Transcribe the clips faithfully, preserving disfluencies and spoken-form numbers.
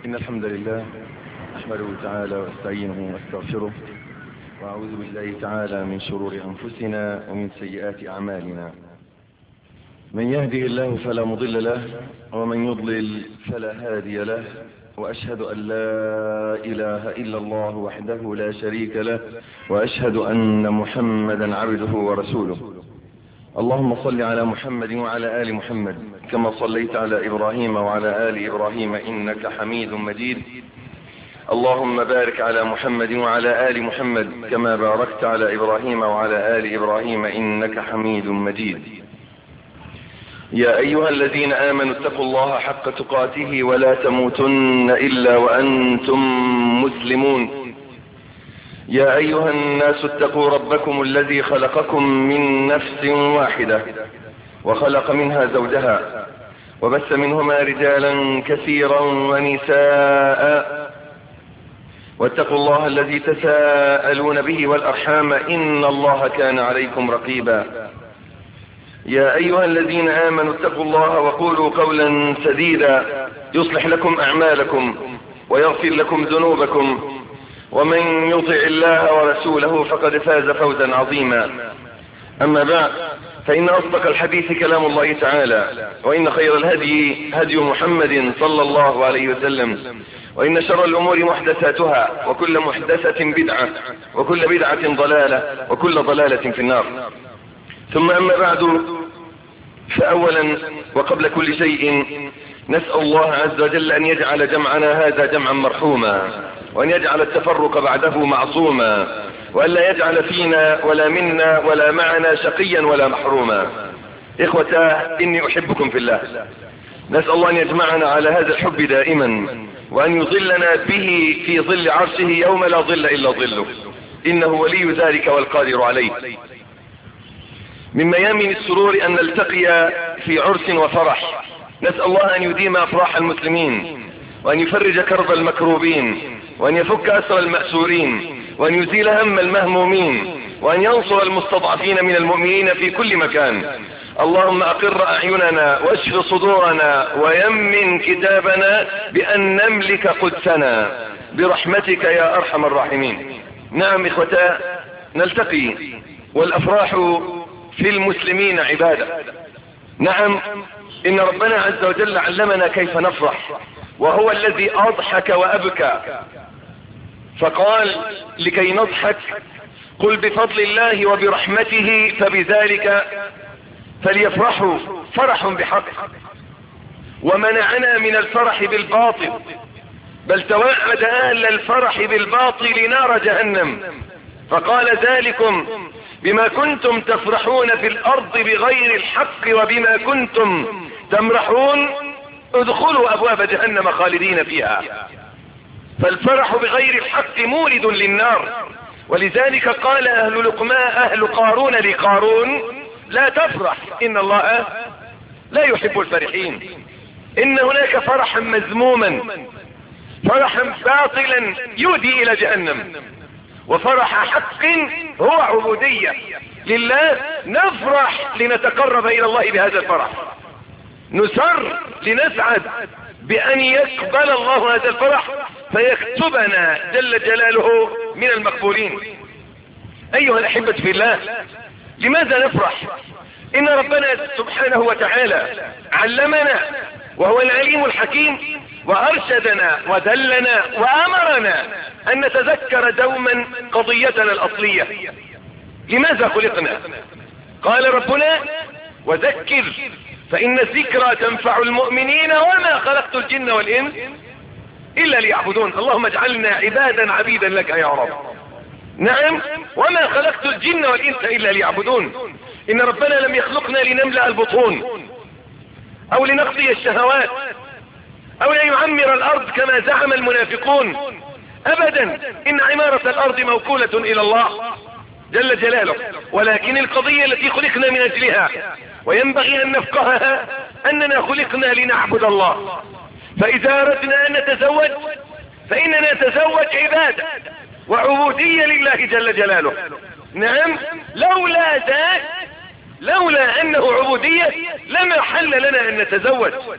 إن الحمد لله نحمده تعالى واستعينه واستغفره وأعوذ بالله تعالى من شرور أنفسنا ومن سيئات أعمالنا. من يهده الله فلا مضل له ومن يضلل فلا هادي له، وأشهد أن لا إله إلا الله وحده لا شريك له، وأشهد أن محمدا عبده ورسوله. اللهم صل على محمد وعلى آل محمد كما صليت على إبراهيم وعلى آل إبراهيم إنك حميد مجيد. اللهم بارك على محمد وعلى آل محمد كما باركت على إبراهيم وعلى آل إبراهيم إنك حميد مجيد. يا أيها الذين آمنوا اتقوا الله حق تقاته ولا تموتن إلا وأنتم مسلمون. يا أيها الناس اتقوا ربكم الذي خلقكم من نفس واحدة وخلق منها زوجها وبث منهما رجالا كثيرا ونساء، واتقوا الله الذي تساءلون به والأرحام إن الله كان عليكم رقيبا. يا أيها الذين آمنوا اتقوا الله وقولوا قولا سديدا يصلح لكم أعمالكم ويغفر لكم ذنوبكم، ومن يطع الله ورسوله فقد فاز فوزا عظيما. أما بعد، فإن أصدق الحديث كلام الله تعالى، وإن خير الهدي هدي محمد صلى الله عليه وسلم، وإن شر الأمور محدثاتها، وكل محدثة بدعة، وكل بدعة ضلالة، وكل ضلالة في النار. ثم أما بعد، فأولا وقبل كل شيء نسأل الله عز وجل أن يجعل جمعنا هذا جمعا مرحوما، وأن يجعل التفرق بعده معصوما، وأن لا يجعل فينا ولا منا ولا معنا شقيا ولا محروما. إخوتاه، إني أحبكم في الله. نسأل الله أن يجمعنا على هذا الحب دائما، وأن يظلنا به في ظل عرشه يوم لا ظل إلا ظله، إنه ولي ذلك والقادر عليه. من ميامن السرور أن نلتقي في عرس وفرح. نسأل الله أن يديم أفراح المسلمين، وأن يفرج كرب المكروبين، وأن يفك أسر المأسورين، وأن يزيل هم المهمومين، وأن ينصر المستضعفين من المؤمنين في كل مكان. اللهم أقر أعيننا واشف صدورنا ويمن كتابنا بأن نملك قدسنا برحمتك يا أرحم الراحمين. نعم إخوتا، نلتقي والأفراح في المسلمين عبادة. نعم، إن ربنا عز وجل علمنا كيف نفرح، وهو الذي أضحك وأبكى، فقال لكي نضحك قل بفضل الله وبرحمته فبذلك فليفرحوا فرح بحق، ومنعنا من الفرح بالباطل، بل توعد أهل الفرح بالباطل نار جهنم، فقال ذلكم بما كنتم تفرحون في الأرض بغير الحق وبما كنتم تمرحون ادخلوا أبواب جهنم خالدين فيها. فالفرح بغير الحق مورد للنار، ولذلك قال أهل لقماء أهل قارون لقارون لا تفرح إن الله لا يحب الفرحين. إن هناك فرحا مذموما، فرحا باطلا يودي إلى جهنم، وفرح حق هو عبودية لله. نفرح لنتقرب إلى الله بهذا الفرح، نسر لنسعد بأن يقبل الله هذا الفرح فيكتبنا جل جلاله من المقبولين. أيها الأحبة في الله، لماذا نفرح؟ إن ربنا سبحانه وتعالى علمنا وهو العليم الحكيم، وأرشدنا ودلنا وأمرنا أن نتذكر دوما قضيتنا الأصلية. لماذا خلقنا؟ قال ربنا وذكر فإن الذكرى تنفع المؤمنين وما خلقت الجن والإنس إلا ليعبدون. اللهم اجعلنا عبادا عبيدا لك يا رب. نعم، وما خلقت الجن والإنس إلا ليعبدون. إن ربنا لم يخلقنا لنملأ البطون أو لنقضي الشهوات أو ليعمر الأرض كما زعم المنافقون، أبدا. إن عمارة الأرض موكولة إلى الله جل جلاله، ولكن القضية التي خلقنا من أجلها وينبغي أن نفقهها أننا خلقنا لنعبد الله. فإذا أردنا أن نتزوج فإننا نتزوج عبادة وعبودية لله جل جلاله. نعم، لولا ذلك، لولا أنه عبودية لما حل لنا أن نتزوج.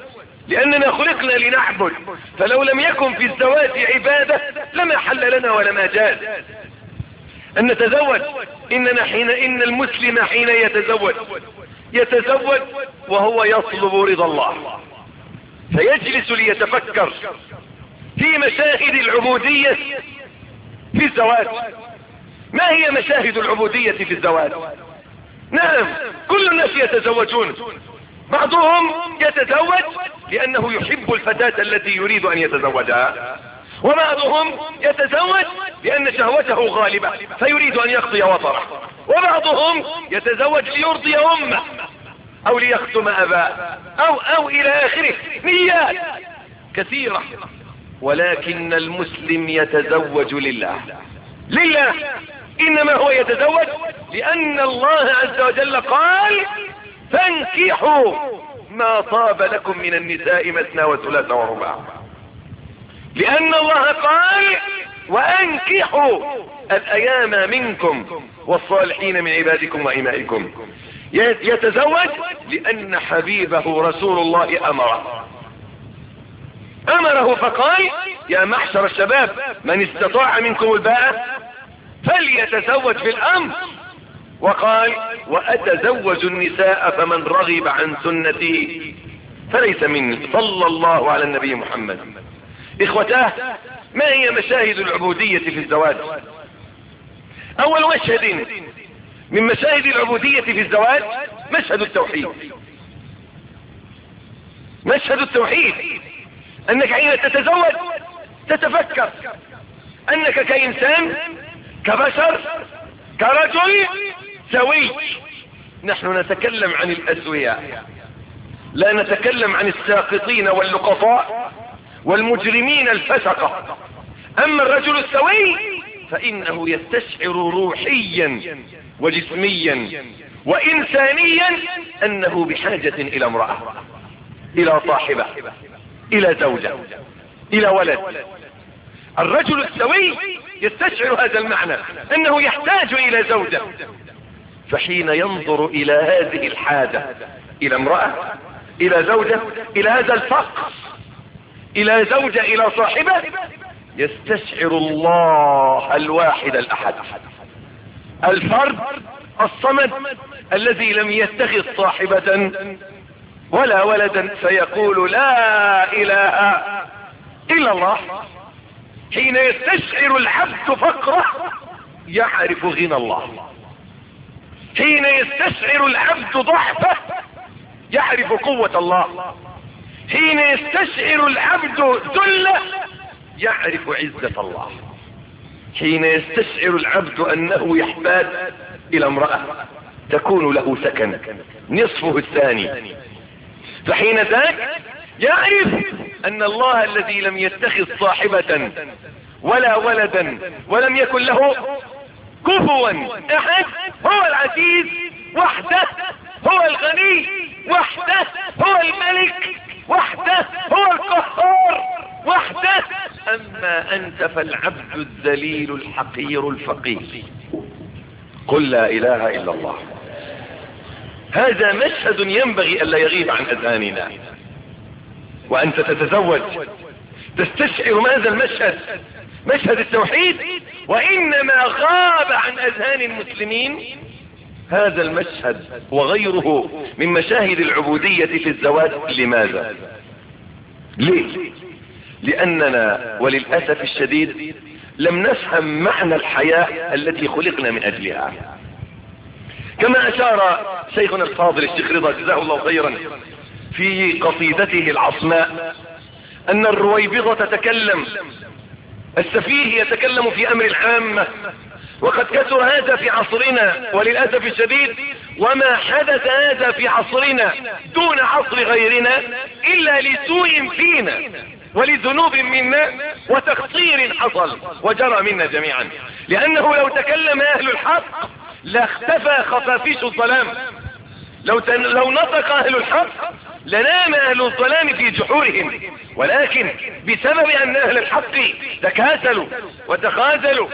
لأننا خلقنا لنعبد، فلو لم يكن في الزواج عبادة لما حل لنا ولما جاز أن نتزوج. إننا حين إن المسلم حين يتزوج يتزوج وهو يطلب رضا الله، فيجلس ليتفكر في مشاهد العبودية في الزواج. ما هي مشاهد العبودية في الزواج؟ نعم، كل الناس يتزوجون، بعضهم يتزوج لأنه يحب الفتاة التي يريد أن يتزوجها، وبعضهم يتزوج لأن شهوته غالبة فيريد أن يقضي وطره، وبعضهم يتزوج ليرضي أمه أو ليختم أباه أو أو إلى آخره، نيات كثيرة. ولكن المسلم يتزوج لله لله إنما هو يتزوج لأن الله عز وجل قال: فانكحوا ما طاب لكم من النساء مثنى وثلاث ورباع. لأن الله قال: وأنكحوا الأيام منكم والصالحين من عبادكم وإمائكم. يتزوج لأن حبيبه رسول الله أمره أمره فقال: يا معشر الشباب من استطاع منكم الباءة فليتزوج في الأمر. وقال: وأتزوج النساء فمن رغب عن سنتي فليس مني. صلى الله على النبي محمد. إخوتاه، ما هي مشاهد العبودية في الزواج؟ أول مشهد من مشاهد العبودية في الزواج مشهد التوحيد. مشهد التوحيد أنك حين تتزوج تتفكر أنك كإنسان، كبشر، كرجل سوي. نحن نتكلم عن الأسوياء، لا نتكلم عن الساقطين واللقطاء والمجرمين الفسقة. أما الرجل السوي فإنه يستشعر روحيا وجسميا وإنسانيا أنه بحاجة إلى امرأة، إلى صاحبة، إلى زوجة، إلى ولد. الرجل السوي يستشعر هذا المعنى أنه يحتاج إلى زوجة، فحين ينظر إلى هذه الحاجة، إلى امرأة، إلى زوجة، إلى هذا الفقر، إلى زوجة، إلى صاحبة، يستشعر الله الواحد الأحد، الفرد الصمد الذي لم يتخذ صاحبة ولا ولدا، فيقول: لا إله إلا الله. حين يستشعر العبد فقره يعرف غنى الله، حين يستشعر العبد ضعفه يعرف قوة الله، حين يستشعر العبد ذله يعرف عزة الله، حين يستشعر العبد أنه يحتاج إلى امرأة تكون له سكن نصفه الثاني، فحين ذاك يعرف أن الله الذي لم يتخذ صاحبة ولا ولدا ولم يكن له كفوا أحد هو العزيز وحده، هو الغني وحده، هو الملك وحده، هو القهار وحده. أما أنت فالعبد الذليل الحقير الفقير. قل لا إله إلا الله. هذا مشهد ينبغي ألا يغيب عن أذهاننا. وأنت تتزوج تستشعر ماذا المشهد؟ مشهد التوحيد. وإنما غاب عن أذهان المسلمين هذا المشهد وغيره من مشاهد العبودية في الزواج. لماذا؟ ليه؟ لأننا وللأسف الشديد لم نفهم معنى الحياة التي خلقنا من أجلها. كما أشار شيخنا الفاضل الشيخ رضا جزاه الله خيرا في قصيدته العصماء أن الرويبضة تتكلم، السفيه يتكلم في أمر العامة، وقد كثر هذا في عصرنا وللأسف الشديد. وما حدث هذا في عصرنا دون عصر غيرنا إلا لسوء فينا ولذنوب منا وتقصير حصل وجرى منا جميعا. لأنه لو تكلم أهل الحق لاختفى خفافيش الظلام، لو, تن... لو نطق أهل الحق لنام أهل الظلام في جحورهم، ولكن بسبب أن أهل الحق تكاسلوا وتخاذلوا.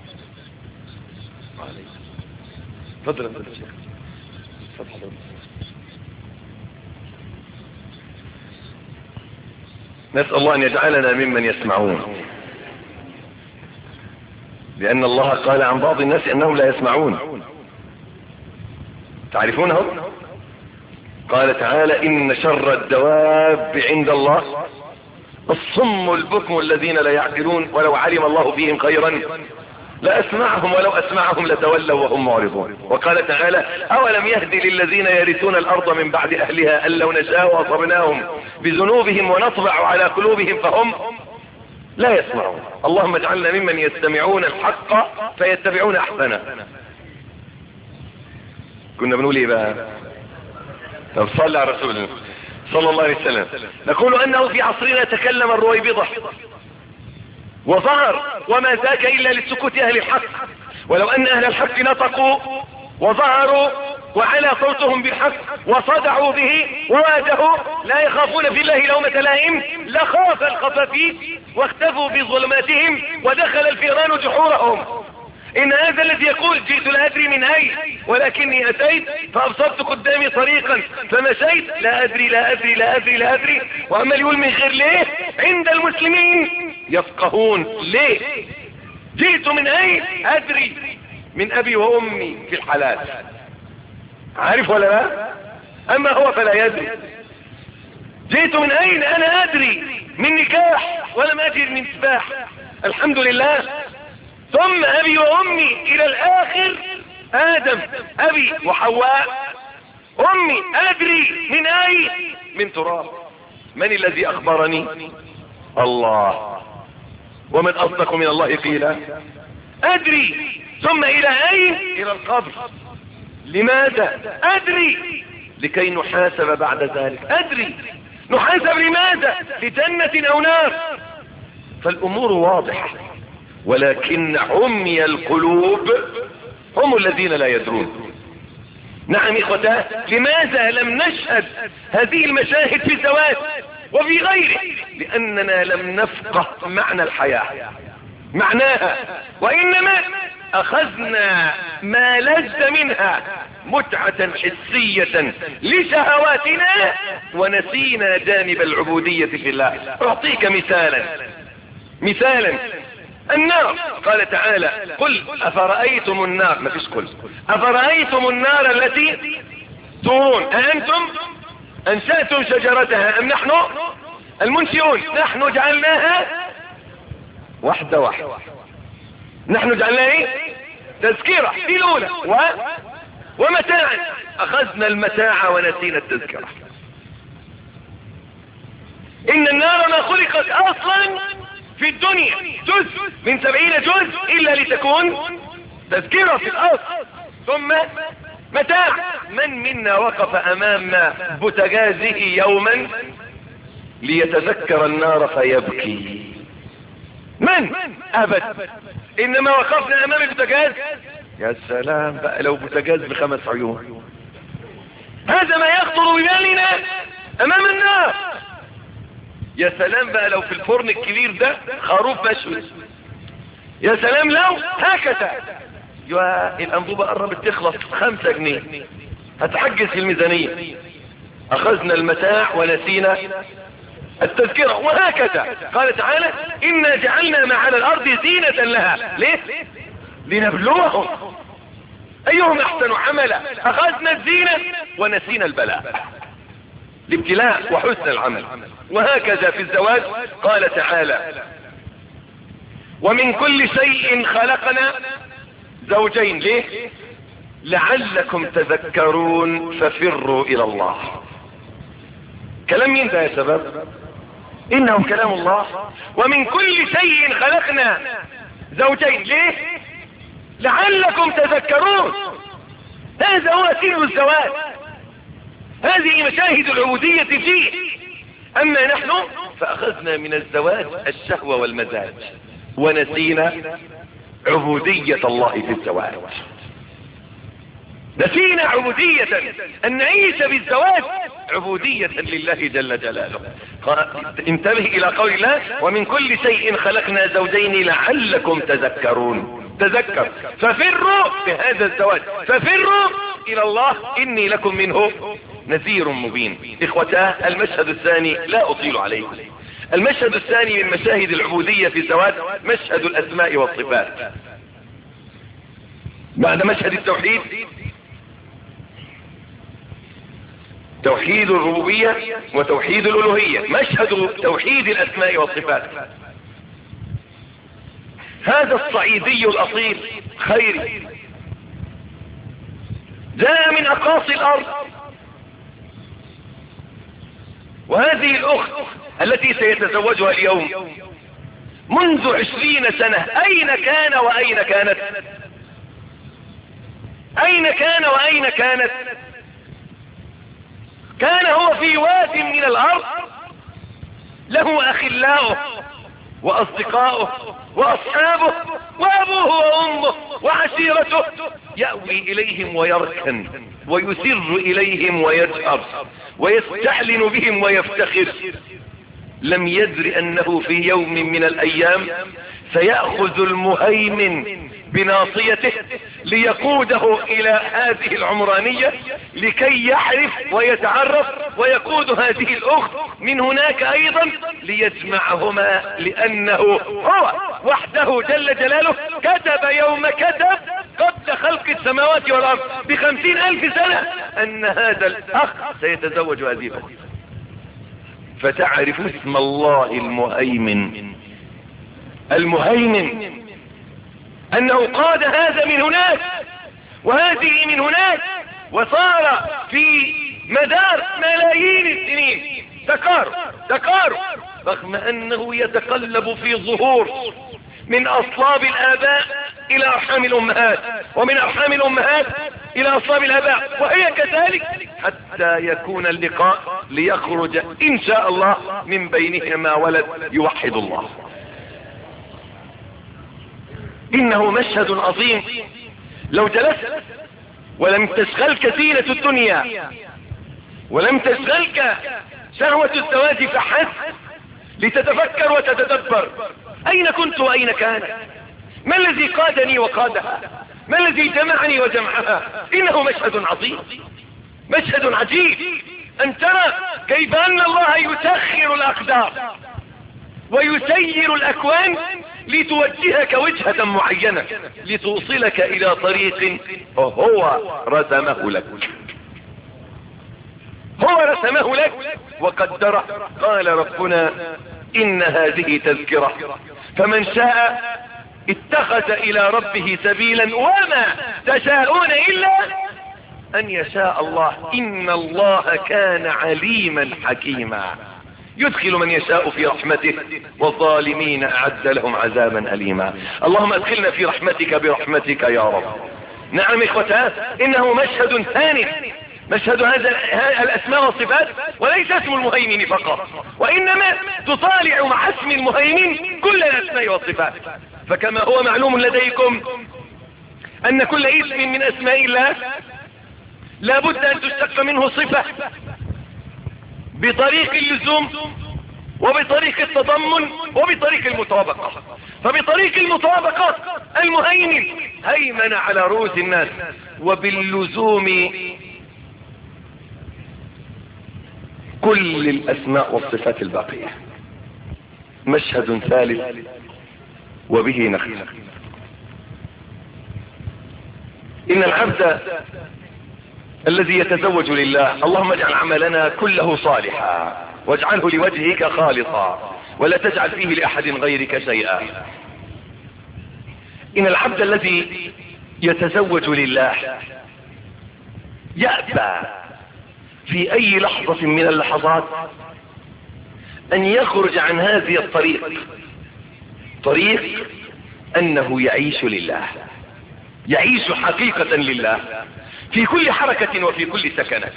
فضل فضل الشيخ فضل. نسأل الله ان يجعلنا ممن يسمعون، لان الله قال عن بعض الناس انهم لا يسمعون. تعرفونه؟ قال تعالى ان شر الدواب عند الله الصم البكم الذين لا يعقلون ولو علم الله فيهم خيرا لأسمعهم ولو أسمعهم لتولوا وهم معرضون. وقال تعالى أولم يهدي للذين يرثون الأرض من بعد أهلها أن لو نشاء أصبناهم بذنوبهم ونطبع على قلوبهم فهم لا يسمعون. اللهم اجعلنا ممن يستمعون الحق فيتبعون أحسنه. كنا بنقول ايه بقى؟ طب صلى على رسول الله صلى الله عليه وسلم. نقول انه في عصرنا تكلم الرويبضة وظهر وما ذاك الا لسكوت اهل الحق، ولو ان اهل الحق نطقوا وظهروا وعلى صوتهم بالحق وصدعوا به وواجهوا لا يخافون في الله لومة لائم لخاف الخفافيش واختفوا في ظلماتهم ودخل الفئران جحورهم. ان هذا الذي يقول جئت لا ادري من اين ولكني اتيت فابصرت قدامي طريقا فمشيت لا ادري لا ادري لا ادري لا ادري وعمال يقول من خير ليه عند المسلمين يفقهون ليه. جئت من اين ادري من ابي وامي في الحلال، عارف ولا لا؟ اما هو فلا يدري. جئت من اين انا ادري من نكاح ولم اجد من سباح الحمد لله. ثم ابي وامي الى الاخر ادم ابي وحواء امي ادري من اين من تراب. من الذي اخبرني؟ الله. ومن اصدق من الله قيلا ادري. ثم الى اين؟ الى القبر. لماذا؟ ادري لكي نحاسب بعد ذلك. ادري نحاسب لماذا؟ لجنة او نار. فالامور واضحة، ولكن عمي القلوب هم الذين لا يدرون. نعم اخوتاه، لماذا لم نشهد هذه المشاهد في الزواج وفي غيره؟ لاننا لم نفقه معنى الحياة معناها، وانما اخذنا ما لذ منها متعة حسية لشهواتنا ونسينا جانب العبودية في الله. اعطيك مثالا مثالا النار. قال تعالى قل افرأيتم النار، ما فيش قل افرأيتم النار التي تورون أأنتم انشأتم شجرتها ام نحن المنشئون؟ نحن جعلناها واحدة واحدة. نحن جعلناها ايه؟ تذكرة في الاولى و... ومتاعا. اخذنا المتاع ونسينا التذكرة. ان النار ما خلقت اصلا في الدنيا جزء من سبعين جزء الا لتكون تذكرة في الارض ثم متاع. من منا وقف امام بوتجازه يوما ليتذكر النار فيبكي؟ من؟ ابد. انما وقفنا امام البوتجاز يا سلام بقى لو بوتجاز بخمس عيون. هذا ما يخطر ببالنا امام النار. يا سلام بقى لو في الفرن الكبير ده خروف مشوي. يا سلام لو هكذا. يا الانبوبة قربت تخلص خمسة جنيه هتحجز في الميزانية. اخذنا المتاع ونسينا التذكرة. وهكذا قال تعالى إنا جعلنا ما على الأرض زينة لها. ليه؟ لنبلوهم أيهم أحسن عملا. أخذنا الزينة ونسينا البلاء، الابتلاء وحسن العمل. وهكذا في الزواج قال تعالى ومن كل شيء خلقنا زوجين. ليه؟ لعلكم تذكرون ففروا إلى الله. كلام مين ده يا شباب؟ إنه كلام الله. ومن كل شيء خلقنا زوجين. ليه؟ لعلكم تذكرون. هذا هو سر الزواج، هذه مشاهد العبودية فيه. أما نحن فأخذنا من الزواج الشهوة والمزاج ونسينا عبودية الله في الزواج. نسينا عبودية أن نعيش بالزواج عبودية لله جل جلاله. انتبه إلى قول الله ومن كل شيء خلقنا زوجين لعلكم تذكرون. تذكر ففروا في هذا الزواج، ففروا إلى الله إني لكم منه نذير مبين. إخوتاه المشهد الثاني لا أطيل عليه. المشهد الثاني من مشاهد العبودية في سواد مشهد الأسماء والصفات. بعد مشهد التوحيد توحيد الربوبية وتوحيد الألوهية، مشهد توحيد الأسماء والصفات. هذا الصعيدي الأصيل خيري جاء من أقاصي الأرض، وهذه الأخت التي سيتزوجها اليوم منذ عشرين سنة أين كان وأين كانت؟ أين كان وأين كانت؟ كان هو في واد من الأرض له أخلاؤه وأصدقاؤه وأصحابه وأبوه وأمه وعشيرته، يأوي إليهم ويركن ويسر إليهم ويجهر ويستعلن بهم ويفتخر. لم يدر أنه في يوم من الأيام سيأخذ المهيمن بناصيته ليقوده إلى هذه العمرانية لكي يعرف ويتعرف، ويقود هذه الأخت من هناك أيضا ليجمعهما، لأنه هو وحده جل جلاله كتب يوم كتب قبل خلق السماوات والأرض بخمسين ألف سنة أن هذا الأخ سيتزوج هذه الأخت. فتعرف اسم الله المهيمن المهيمن أنه قاد هذا من هناك وهذه من هناك، وصار في مدار ملايين السنين تكارب تكارب، رغم أنه يتقلب في ظهور من أصلاب الآباء إلى أرحام الأمهات، ومن أرحام الأمهات إلى أصلاب الآباء، وهي كذلك حتى يكون اللقاء ليخرج إن شاء الله من بينهما ولد يوحد الله. إنه مشهد عظيم. لو جلست ولم تشغلك زينة الدنيا ولم تشغلك شهوة الزواج فحسب لتتفكر وتتدبر أين كنت وأين كان، ما الذي قادني وقادها، ما الذي جمعني وجمعها. إنه مشهد عظيم، مشهد عجيب، أن ترى كيف أن الله يسخر الأقدار ويسير الأكوان لتوجهك وجهة معينة لتوصلك إلى طريق هو رسمه لك، هو رسمه لك وقدره. قال ربنا إن هذه تذكرة فمن شاء اتخذ إلى ربه سبيلا وما تشاءون إلا أن يشاء الله إن الله كان عليما حكيما يدخل من يشاء في رحمته والظالمين أعد لهم عذابا أليما. اللهم ادخلنا في رحمتك برحمتك يا رب. نعم إخوتها، إنه مشهد ثاني، مشهد هذا الأسماء والصفات، وليس اسم المهيمن فقط، وإنما تطالع مع اسم المهيمن كل الأسماء والصفات. فكما هو معلوم لديكم أن كل اسم من أسماء الله لا بد أن تشتق منه صفة بطريق اللزوم وبطريق التضمن وبطريق المطابقة. فبطريق المطابقة المهيمن هيمن على رؤوس الناس، وباللزوم كل الأسماء والصفات الباقية. مشهد ثالث وبه نختم. إن العبد الذي يتزوج لله، اللهم اجعل عملنا كله صالحا واجعله لوجهك خالصا ولا تجعل فيه لأحد غيرك شيئا. إن العبد الذي يتزوج لله يأبى في أي لحظة من اللحظات أن يخرج عن هذه الطريق، طريق أنه يعيش لله، يعيش حقيقة لله في كل حركة وفي كل سكنة.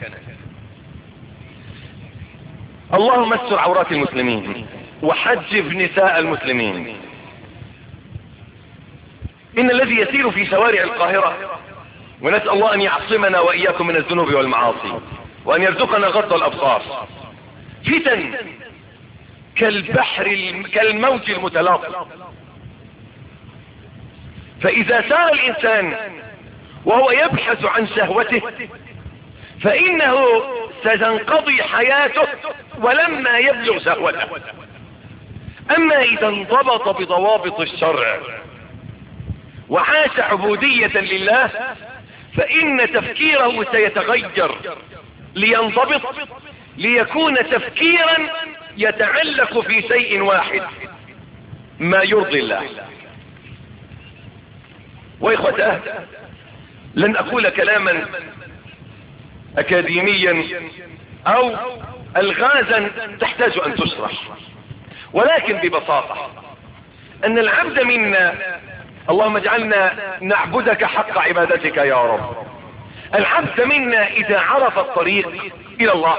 اللهم استر عورات المسلمين وحجب نساء المسلمين. إن الذي يسير في شوارع القاهرة، ونسأل الله أن يعصمنا وإياكم من الذنوب والمعاصي وأن يرزقنا غض الأبصار، فتن كالبحر كالموج المتلاطم. فإذا سار الإنسان وهو يبحث عن شهوته فإنه ستنقضي حياته ولما يبلغ شهوته. اما اذا انضبط بضوابط الشرع وعاش عبودية لله فان تفكيره سيتغير لينضبط ليكون تفكيرا يتعلق في شيء واحد، ما يرضي الله. واخوته، لن اقول كلاما اكاديميا او الغازا تحتاج ان تشرح، ولكن ببساطة ان العبد منا، اللهم اجعلنا نعبدك حق عبادتك يا رب، العبد منا اذا عرف الطريق الى الله،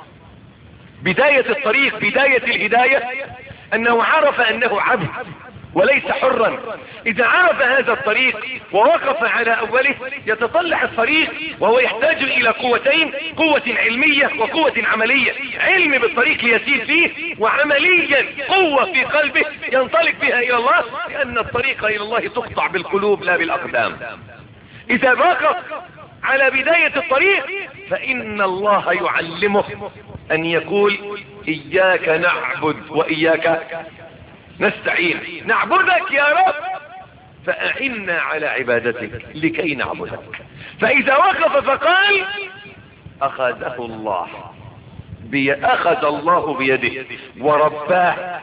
بداية الطريق، بداية الهداية، انه عرف انه عبد وليس حرا. اذا عرف هذا الطريق ووقف على اوله يتطلع الطريق وهو يحتاج الى قوتين، قوة علمية وقوة عملية. علم بالطريق ليسير فيه، وعمليا قوة في قلبه ينطلق بها الى الله، لان الطريق الى الله تقطع بالقلوب لا بالاقدام. اذا وقف على بداية الطريق فان الله يعلمه ان يقول اياك نعبد واياك نستعين، نعبدك يا رب فأعنا على عبادتك لكي نعبدك. فإذا وقف فقال أخذه الله بي أخذ الله بيده ورباه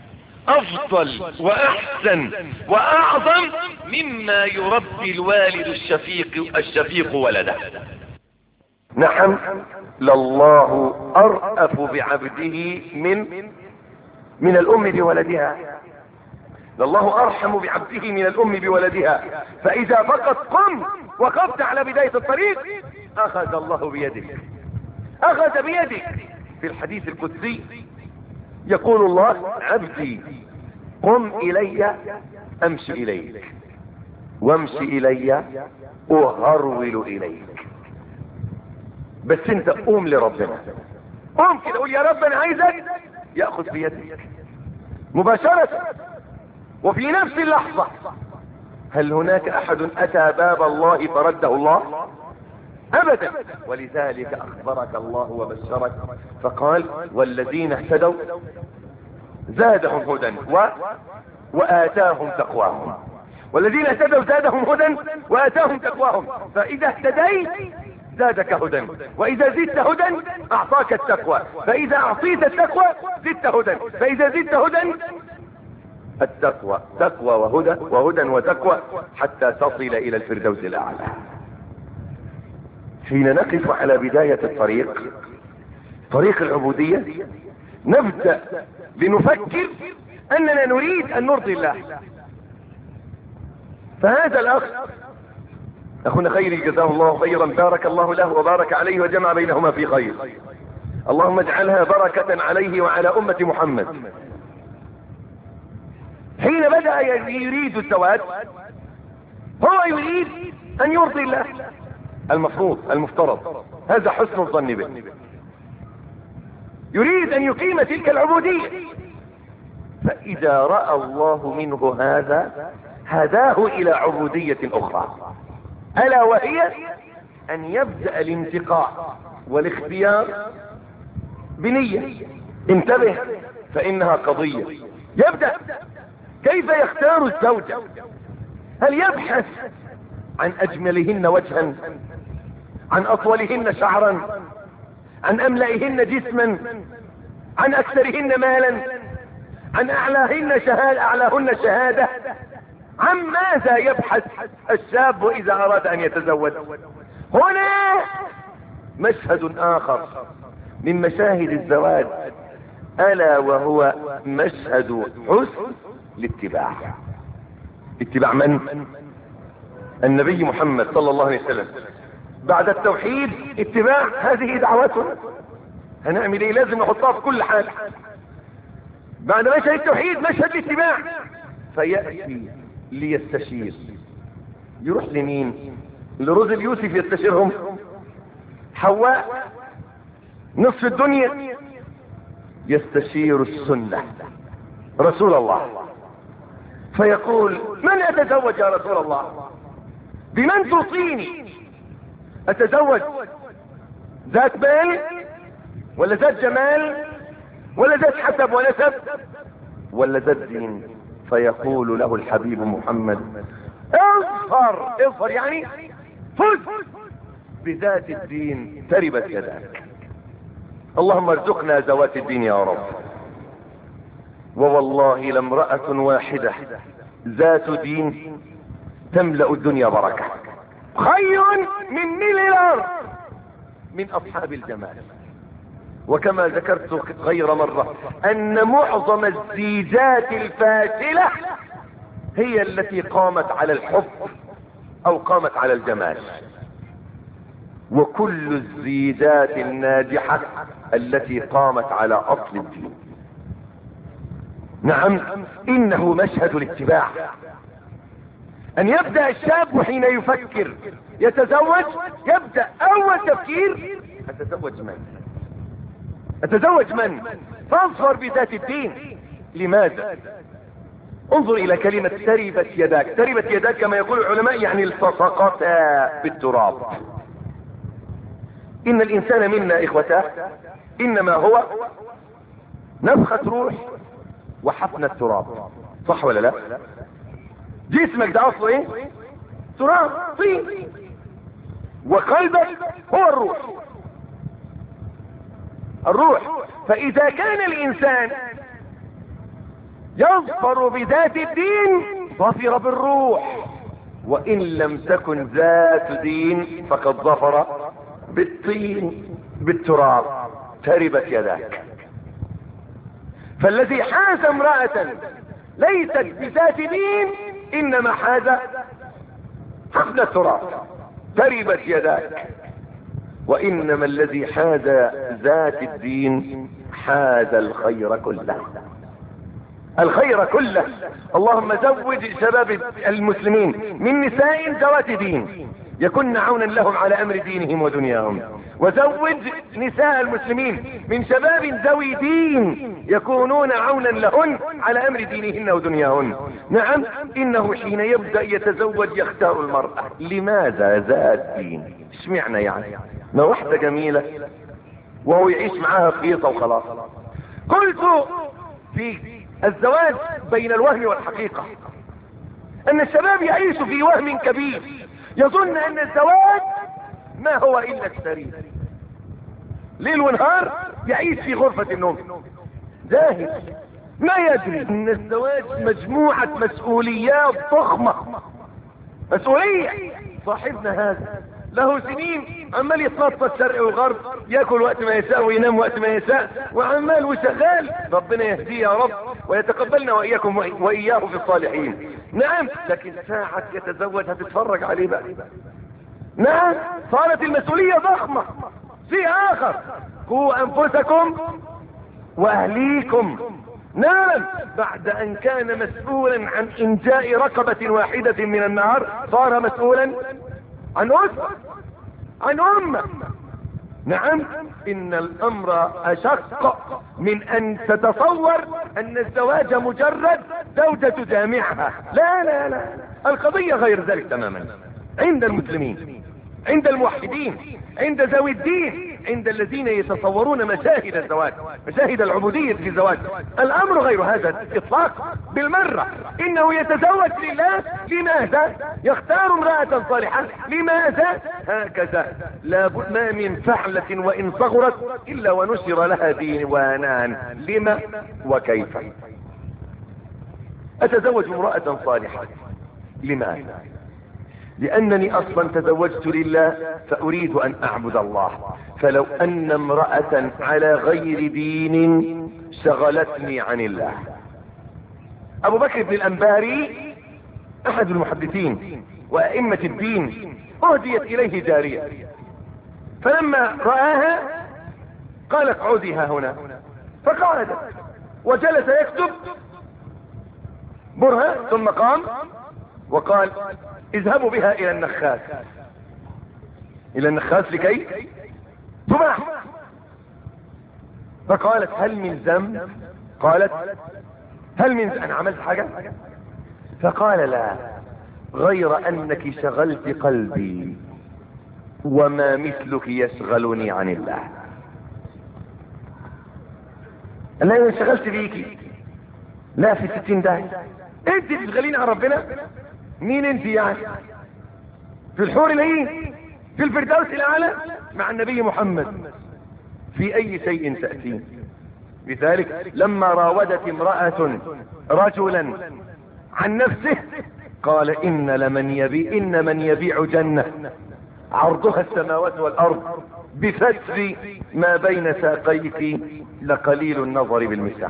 أفضل وأحسن وأعظم مما يربي الوالد الشفيق الشفيق ولده. نعم، لله أرأف بعبده من من الأم بولدها، لله أرحم بعبده من الأم بولدها. فإذا فقط قم وقفت على بداية الطريق أخذ الله بيدك، أخذ بيدك. في الحديث القدسي يقول الله عبدي قم إلي أمشي إليك وامشي إلي أهرول إليك. بس انت قوم لربنا، قوم كده قول يا رب أنا عايزك، يأخذ بيدك مباشرة وفي نفس اللحظة. هل هناك أحد أتى باب الله فرده الله؟ أبدا. ولذلك أخبرك الله وبشرك فقال والذين اهتدوا زادهم هدى و... وآتاهم تقواهم. والذين اهتدوا زادهم هدى وآتاهم تقواهم. فإذا اهتديت زادك هدى، وإذا زدت هدى أعطاك التقوى، فإذا أعطيت التقوى زدت هدى، فإذا زدت هدى التقوى، تقوى وهدى وهدى وتقوى حتى تصل إلى الفردوس الأعلى. حين نقف على بداية الطريق، طريق العبودية، نبدأ لنفكر أننا نريد أن نرضي الله. فهذا الأخ أخونا خيري جزاه الله خيرا، بارك الله له وبارك عليه وجمع بينهما في خير، اللهم اجعلها بركة عليه وعلى أمة محمد. حين بدأ يريد الزواج هو يريد أن يرضي الله، المفروض المفترض، هذا حسن الظن به، يريد أن يقيم تلك العبودية. فإذا رأى الله منه هذا هداه إلى عبودية أخرى، ألا وهي أن يبدأ الانتقاء والاختيار بنية. انتبه، فإنها قضية. يبدأ كيف يختار الزوجة؟ هل يبحث عن أجملهن وجها، عن أطولهن شعرا، عن أملئهن جسما، عن أكثرهن مالا، عن أعلاهن شهادة أعلاهن شهادة؟ عن ماذا يبحث الشاب إذا أراد أن يتزوج؟ هنا مشهد آخر من مشاهد الزواج، ألا وهو مشهد حسن الاتباع. اتباع من؟ النبي محمد صلى الله عليه وسلم. بعد التوحيد اتباع، هذه دعوتنا، هنعمل ايه؟ لازم نحطها في كل حال. بعد مشهد التوحيد مشهد الاتباع، فيأتي ليستشير. يروح لمين؟ لرزل يوسف يستشيرهم، حواء نصف الدنيا يستشير السنة رسول الله، فيقول من أتزوج يا رسول الله؟ بمن توصيني أتزوج؟ ذات مال ولا ذات جمال ولا ذات حسب ونسب؟ ولا ذات دين؟ فيقول له الحبيب محمد اظهر اظهر يعني فز بذات الدين تربت يداك. اللهم ارزقنا ذوات الدين يا رب. ووالله لامرأة واحدة ذات دين تملأ الدنيا بركة خير من ملء الارض من اصحاب الجمال. وكما ذكرت غير مرة ان معظم الزيجات الفاشلة هي التي قامت على الحب او قامت على الجمال، وكل الزيجات الناجحة التي قامت على اصل الدين. نعم، انه مشهد الاتباع. ان يبدأ الشاب حين يفكر يتزوج، يبدأ اول تفكير اتزوج من اتزوج من فاظفر بذات الدين. لماذا؟ انظر الى كلمة تربت يداك. تربت يداك كما يقول العلماء يعني التصقتا بالتراب. ان الانسان منا اخوته انما هو نفخة روح وحفنة تراب، صح ولا لا؟ جسمك ده اصله ايه؟ تراب، طين. وقلبك هو الروح الروح فاذا كان الانسان يظفر بذات الدين ظفر بالروح، وان لم تكن ذات دين فقد ظفر بالطين بالتراب. تربت يداك. فالذي حاز امرأة ليست بذات دين انما حاز حفن التراب. تربت يداك. وانما الذي حاز ذات الدين حاز الخير كله، الخير كله. اللهم زوج شباب المسلمين من نساء ذوات دين يكن عونا لهم على امر دينهم ودنياهم، وزوج نساء المسلمين من شباب ذوي دين يكونون عونا لهن على امر دينهن ودنياهن. نعم، انه حين يبدأ يتزوج يختار المرأة. لماذا ذات دين؟ اشمعنى يعني؟ ما واحدة جميلة وهو يعيش معاها رخيصة وخلاص. قلت في الزواج بين الوهم والحقيقة ان الشباب يعيش في وهم كبير، يظن ان الزواج ما هو الا السرير، ليل ونهار يعيش في غرفة النوم، جاهل ما يدري ان الزواج مجموعة مسؤوليات ضخمة. مسؤولية. صاحبنا هذا له سنين عمال يتنطط شرق وغرب، ياكل وقت ما يشاء وينام وقت ما يشاء وعمال وشغال. ربنا يهديه يا رب ويتقبلنا واياكم واياه في الصالحين. نعم، لكن ساعة يتزوج هتتفرج عليه بقى. نعم، صارت المسؤولية ضخمة. في اخر، قوا انفسكم واهليكم. نعم، بعد ان كان مسؤولا عن انجاء رقبة واحدة من النار صار مسؤولا عن اسرة، عن امة. نعم، ان الامر اشق من ان تتصور ان الزواج مجرد زوجة جامعها. لا لا لا، القضية غير ذلك تماما. عند المسلمين، عند الموحدين، عند ذوي الدين، عند الذين يتصورون مشاهد الزواج، مشاهد العبودية في الزواج، الامر غير هذا اطلاق بالمرة. انه يتزوج لله. لماذا؟ يختار امرأة صالحة. لماذا؟ هكذا. لابد ما من فعلة وان صغرت الا ونشر لها ديوانان. لما وكيف؟ اتزوج امرأة صالحة. لماذا؟ لانني اصلا تزوجت لله فاريد ان اعبد الله. فلو ان امرأة على غير دين شغلتني عن الله. ابو بكر بن الانباري احد المحدثين وائمة الدين اهديت اليه جارية، فلما رآها قال اقعدي ها هنا، فقعدت وجلس يكتب برهة، ثم قام وقال اذهبوا بها الى النخاس، الى النخاس لكي تباع. فقالت هل من ذنب؟ قالت هل من ذنب؟ انا عملت حاجة؟ فقال لا، غير انك شغلت قلبي وما مثلك يشغلني عن الله. انا انشغلت بيكي لا في ستين داهية. انت تشغلين عن ربنا؟ مين انت يعني؟ في الحور العين، في الفردوس الاعلى مع النبي محمد، في اي شيء تأتين؟ لذلك لما راودت امرأة رجلا عن نفسه قال ان لمن يبيع ان من يبيع جنة عرضها السماوات والارض بفتر ما بين ساقيك لقليل النظر بالمساح.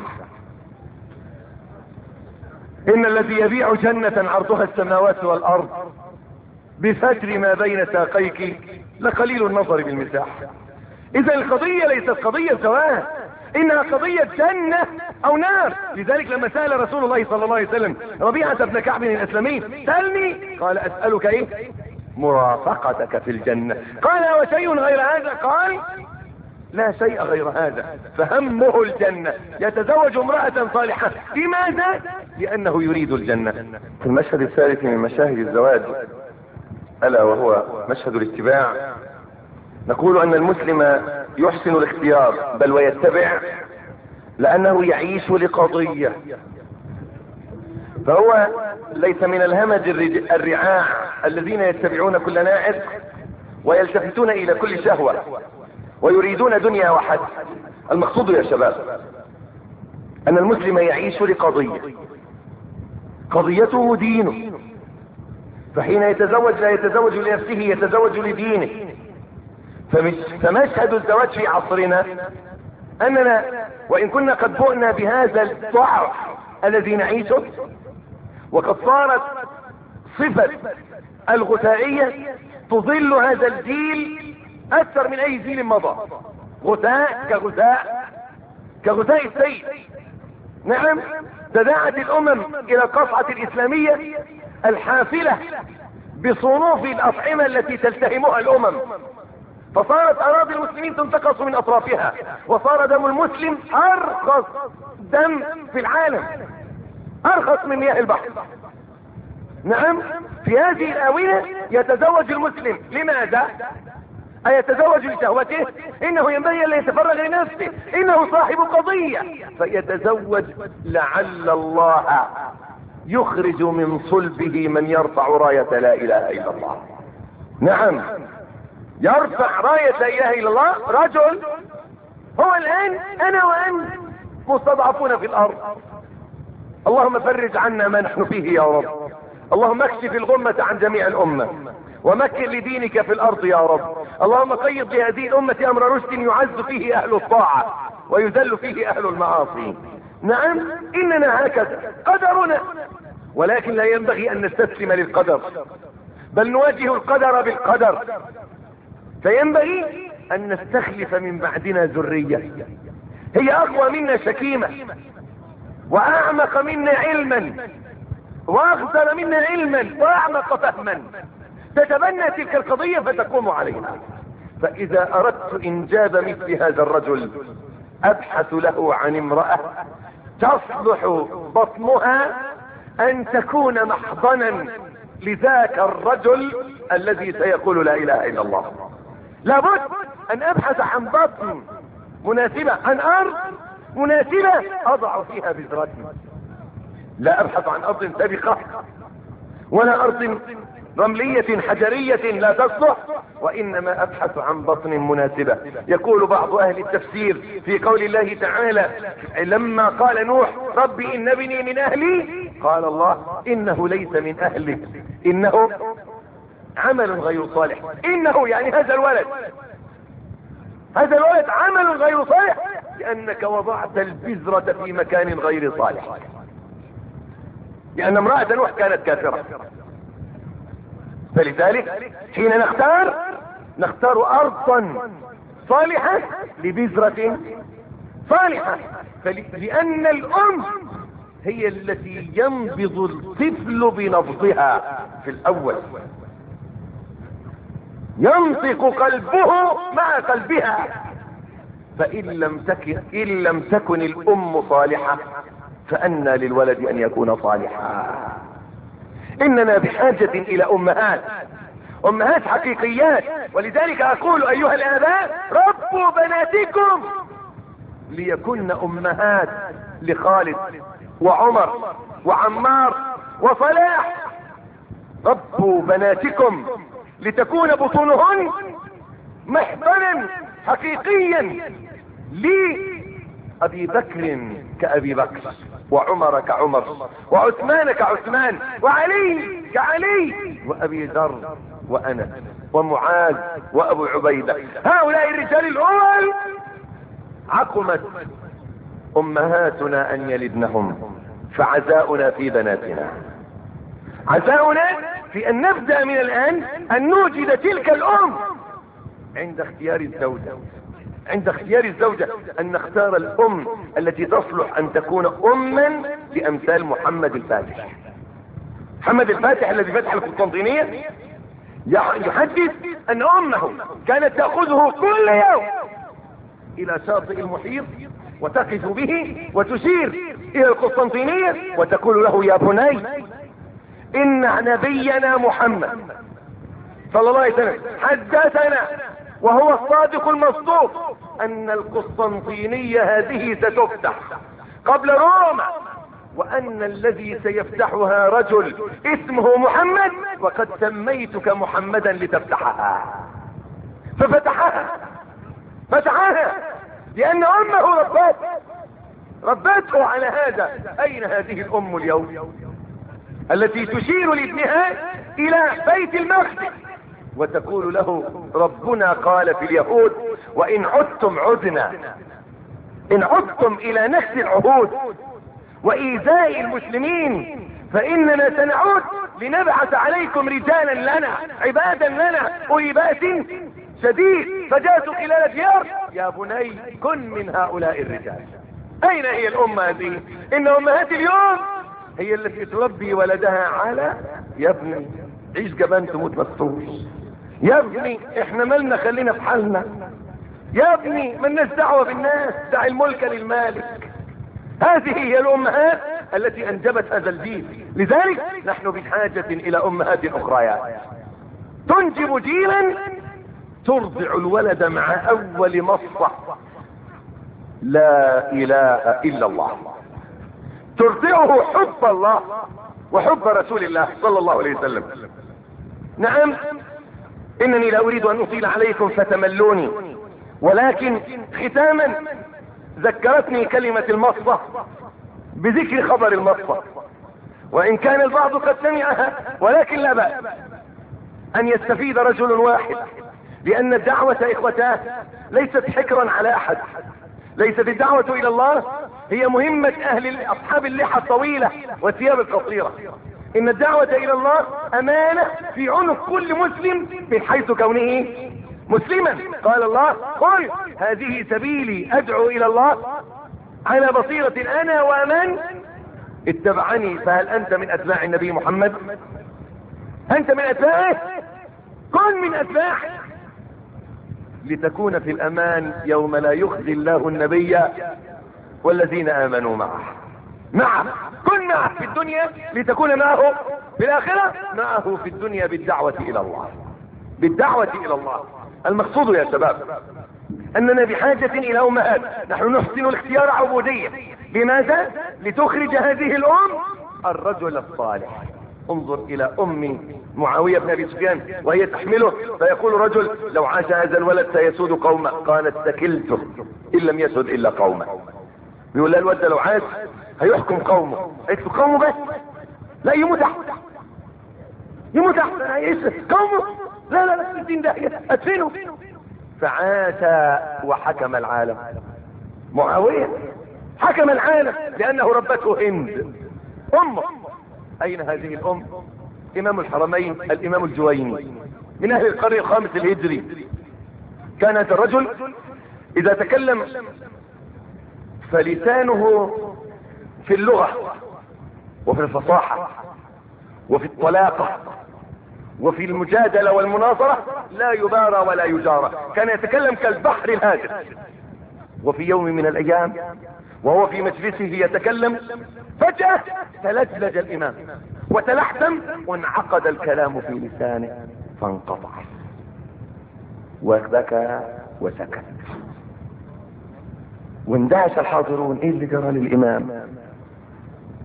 ان الذي يبيع جنة عرضها السماوات والارض بفتر ما بين ساقيك لقليل النظر بالمساح. اذا القضية ليست قضية زواج، انها قضية جنة او نار. لذلك لما سأل رسول الله صلى الله عليه وسلم ربيعة بن كعب الاسلمي سألني، قال اسألك ايه؟ مرافقتك في الجنة. قال وشيء غير هذا؟ قال لا شيء غير هذا. فهمه الجنة، يتزوج امرأة صالحة. لماذا؟ لانه يريد الجنة. في المشهد الثالث من مشاهد الزواج الا وهو مشهد الاتباع، نقول ان المسلم يحسن الاختيار بل ويتبع لانه يعيش لقضية. فهو ليس من الهمج الرعاع الذين يتبعون كل ناعق ويلتفتون الى كل شهوة ويريدون دنيا وحد. المقصود يا شباب ان المسلم يعيش لقضية، قضيته دينه، فحين يتزوج لا يتزوج لنفسه، يتزوج لدينه. فمشهد الزواج في عصرنا اننا وان كنا قد بؤنا بهذا الضعف الذي نعيشه، وقد صارت صفة الغثائية تظل هذا الجيل اكثر من اي جيل مضى. غثاء كغثاء كغثاء السيل. نعم، تداعت الامم الى القصعة الاسلامية الحافلة بصنوف الاطعمة التي تلتهمها الامم، فصارت اراضي المسلمين تنتقص من اطرافها، وصار دم المسلم ارخص دم في العالم، ارخص من مياه البحر. نعم، في هذه الاونة يتزوج المسلم. لماذا؟ ايتزوج لشهوته؟ انه ينبغي ان يتفرغ لنفسه، انه صاحب قضية، فيتزوج لعل الله يخرج من صلبه من يرفع راية لا اله الا الله. نعم، يرفع راية لا اله الا الله رجل. هو الان انا وانت مستضعفون في الارض. اللهم فرج عنا ما نحن فيه يا رب. اللهم اكشف الغمة عن جميع الامة ومكن لدينك في الارض يا رب. اللهم قيض لهذه الامة امر رشد يعز فيه اهل الطاعة ويذل فيه اهل المعاصي. نعم، اننا هكذا قدرنا، ولكن لا ينبغي ان نستسلم للقدر، بل نواجه القدر بالقدر. فينبغي ان نستخلف من بعدنا ذرية هي اقوى منا شكيمة واعمق منا علما واغزر منا علما واعمق فهما، تتبنى تلك القضية فتقوم عليها. فاذا اردت انجاب مثل هذا الرجل ابحث له عن امرأة تصلح بطنها ان تكون محضنا لذاك الرجل الذي سيقول لا اله الا الله. لابد ان ابحث عن بطن مناسبة، عن ارض مناسبة اضع فيها بذرتي. لا ابحث عن ارض سابقة ولا ارض رملية حجرية لا تصلح، وانما ابحث عن بطن مناسبة. يقول بعض اهل التفسير في قول الله تعالى لما قال نوح ربي ان ابني من اهلي، قال الله انه ليس من اهلك، انه عمل غير صالح. انه يعني هذا الولد، هذا الولد عمل غير صالح لانك وضعت البذرة في مكان غير صالح، لان امرأة نوح كانت كافرة. فلذلك حين نختار نختار ارضا صالحة لبذرة صالحة، لان الام هي التي ينبض الطفل بنبضها في الاول، ينطق قلبه مع قلبها. فان لم تكن ان لم تكن الام صالحة فأنى للولد ان يكون صالحا. اننا بحاجة الى امهات، امهات حقيقيات. ولذلك اقول ايها الاباء ربوا بناتكم ليكن امهات لخالد وعمر وعمار وصلاح، ربوا بناتكم لتكون بطونهن محضنا حقيقيا لأبي بكر كأبي بكر، وعمر كعمر، وعثمان كعثمان، وعلي كعلي، وأبي ذر وأنا، ومعاذ وأبو عبيدة. هؤلاء الرجال الأول عقمت أمهاتنا أن يلدنهم، فعزاؤنا في بناتنا، عزاؤنا في أن نبدأ من الآن أن نوجد تلك الأم عند اختيار الزوجة، عند اختيار الزوجة أن نختار الأم التي تصلح أن تكون أما لأمثال محمد الفاتح. محمد الفاتح الذي فتح القسطنطينية يحدث أن أمه كانت تأخذه كل يوم إلى شاطئ المحيط وتقف به وتشير إلى القسطنطينية وتقول له: يا بني، إن نبينا محمد صلى الله عليه وسلم حدثنا وهو الصادق المصدوق أن القسطنطينية هذه ستفتح قبل روما، وأن الذي سيفتحها رجل اسمه محمد، وقد سميتك محمدا لتفتحها. ففتحها، فتحها لأن أمه ربته ربته على هذا. أين هذه الأم اليوم التي تشير لابنها إلى بيت المقدس وتقول له: ربنا قال في اليهود: وإن عدتم عدنا، إن عدتم إلى نكث العهود وإيذاء المسلمين فإننا سنعود لنبعث عليكم رجالا لنا عبادا لنا أولي بأس شديد فجاسوا خلال الديار. يا بني، كن من هؤلاء الرجال. أين هي الأمة هذه؟ إن أمهات اليوم هي التي تربي ولدها على: يا ابني عيش جبان تموت مستور، يا ابني احنا مالنا خلينا في حالنا، يا ابني مالناش دعوة بالناس، دع الملك للمالك. هذه هي الأمهات التي أنجبت هذا الجيل. لذلك نحن بحاجة إلى أمهات أخريات تنجب جيلا ترضع الولد مع أول مصة لا إله إلا الله، ترضعه حب الله وحب رسول الله صلى الله عليه وسلم. نعم، إنني لا أريد أن أطيل عليكم فتملوني، ولكن ختاما ذكرتني كلمة المصة بذكر خبر المصة، وإن كان البعض قد سمعها، ولكن لا بأس أن يستفيد رجل واحد، لأن الدعوة إخوتاه ليست حكرا على أحد. ليست الدعوة إلى الله هي مهمة أهل أصحاب اللحى الطويلة والثياب القصيرة. إن الدعوة إلى الله أمانة في عنق كل مسلم من حيث كونه مسلما. قال الله: قل هذه سبيلي أدعو إلى الله على بصيرة أنا ومن اتبعني. فهل أنت من أتباع النبي محمد؟ أنت من أتباعه؟ كن من أتباعه لتكون في الأمان يوم لا يخزي الله النبي والذين آمنوا معه. معه، كن معه في الدنيا لتكون معه في الآخرة. معه في الدنيا بالدعوة إلى الله، بالدعوة إلى الله. المقصود يا شباب أننا بحاجة إلى أمهات. نحن نحسن الاختيار عبودية. لماذا؟ لتخرج هذه الأم الرجل الصالح. انظر إلى أم معاوية بن أبي سفيان وهي تحمله، فيقول رجل: لو عاش هذا الولد سيسود قومه. قالت: سكلته إن لم يسد إلا قومه. بيقول لها الولد لو عاش هيحكم قومه. قالت له: قومه بس؟ لا، يموت أحسن، يموت أحسن. قومه؟ لا لا لا، الدين ده أدفنه. فعاش وحكم العالم. معاوية حكم العالم لأنه ربته هند أمه. أين هذه الأم؟ إمام الحرمين الإمام الجويني من أهل القرن الخامس الهجري. كان هذا الرجل إذا تكلم فلسانه في اللغة وفي الفصاحة وفي الطلاقة وفي المجادلة والمناظرة لا يبارى ولا يجارى. كان يتكلم كالبحر الهاجر. وفي يوم من الأيام وهو في مجلسه يتكلم، فجأة تلجلج الإمام وتلحتم وانعقد الكلام في لسانه فانقطع وبكى وسكت. واندهش الحاضرون: ايه اللي جرى للإمام؟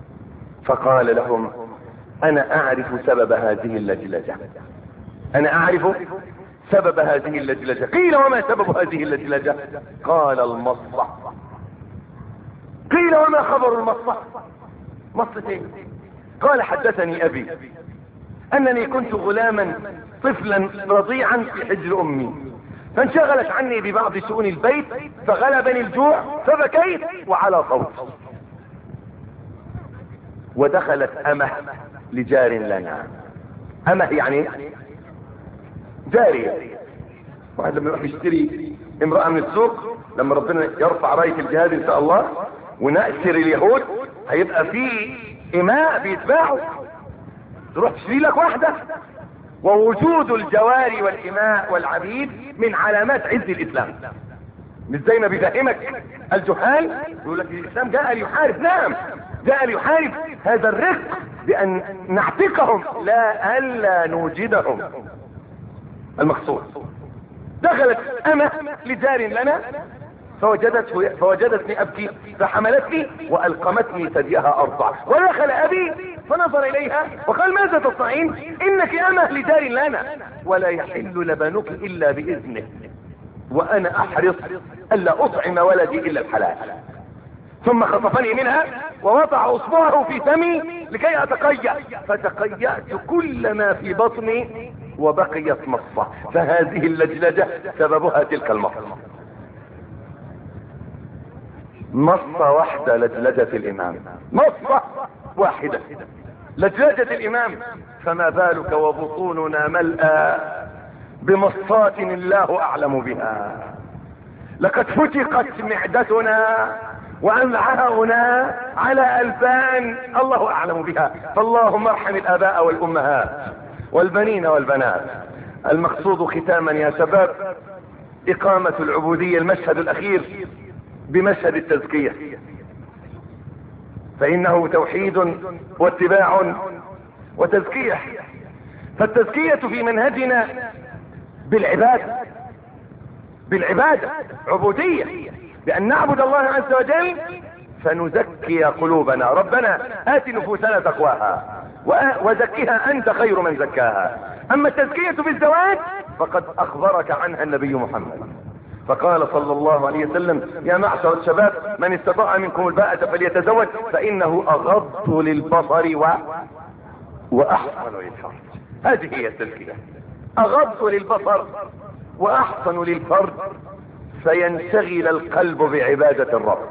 فقال لهم انا اعرف سبب هذه اللجلجة، انا اعرف سبب هذه اللجلجة. قيل وما سبب هذه اللجلجة؟ قال المصة. قيل وما خبر المصة؟ مصتين. قال حدثني ابي انني كنت غلاما طفلا رضيعا في حجر امي، فانشغلت عني ببعض شؤون البيت فغلبني الجوع فبكيت وعلى صوت، ودخلت امه لجار لنا. امه يعني جارية. واحد لما يروح يشتري امرأة من السوق، لما ربنا يرفع راية الجهاد ان شاء الله ونأسر اليهود، هيبقى فيه اماء بيتباعوا، تروح تشتري لك واحدة. ووجود الجواري والاماء والعبيد من علامات عز الاسلام، مش زي ما بيفهمك الجهال يقول لك الاسلام جاء ليحارب. نعم جاء ليحارب هذا الرق بان نعتقهم لا الا نوجدهم. المقصود دخلت امه لجار لنا فوجدت فوجدتني ابكي فحملتني والقمتني ثديها ارضع، ودخل ابي فنظر اليها وقال ماذا تصنعين؟ انك امه لجار لنا ولا يحل لبنك الا باذنه، وانا احرص الا اطعم ولدي الا الحلال. ثم خطفني منها ووضع اصبعه في فمي لكي اتقيأ، فتقيأت كل ما في بطني وبقيت مصة. فهذه اللجلجة سببها تلك المصة. مصة واحدة لجلجة الامام، مصة واحدة لجلجة الامام، فما بالك وبطوننا ملأى بمصات الله اعلم بها. لقد فتقت معدتنا وامعاؤنا على البان الله اعلم بها. فاللهم ارحم الاباء والامهات والبنين والبنات. المقصود ختاما يا شباب اقامة العبودية، المشهد الاخير بمشهد التزكية، فانه توحيد واتباع وتزكية. فالتزكية في منهجنا بالعبادة، بالعبادة عبودية، بأن نعبد الله عز وجل فنزكي قلوبنا. ربنا آت نفوسنا تقواها وزكها أنت خير من زكاها. أما التزكية بالزواج فقد أخبرك عنها النبي محمد، فقال صلى الله عليه وسلم يا معشر الشباب من استطاع منكم الباءة فليتزوج فإنه أغض للبصر و... وأحسن للفرج. هذه هي التزكية، أغض للبصر وأحسن للفرج، فينشغل القلب بعبادة الرب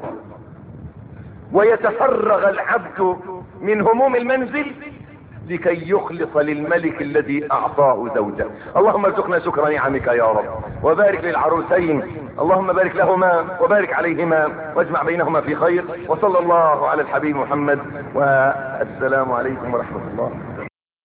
ويتفرغ العبد من هموم المنزل لكي يخلص للملك الذي اعطاه زوجه. اللهم ارزقنا شكر نعمك يا رب، وبارك للعروسين، اللهم بارك لهما وبارك عليهما واجمع بينهما في خير. وصلى الله على الحبيب محمد، والسلام عليكم ورحمة الله.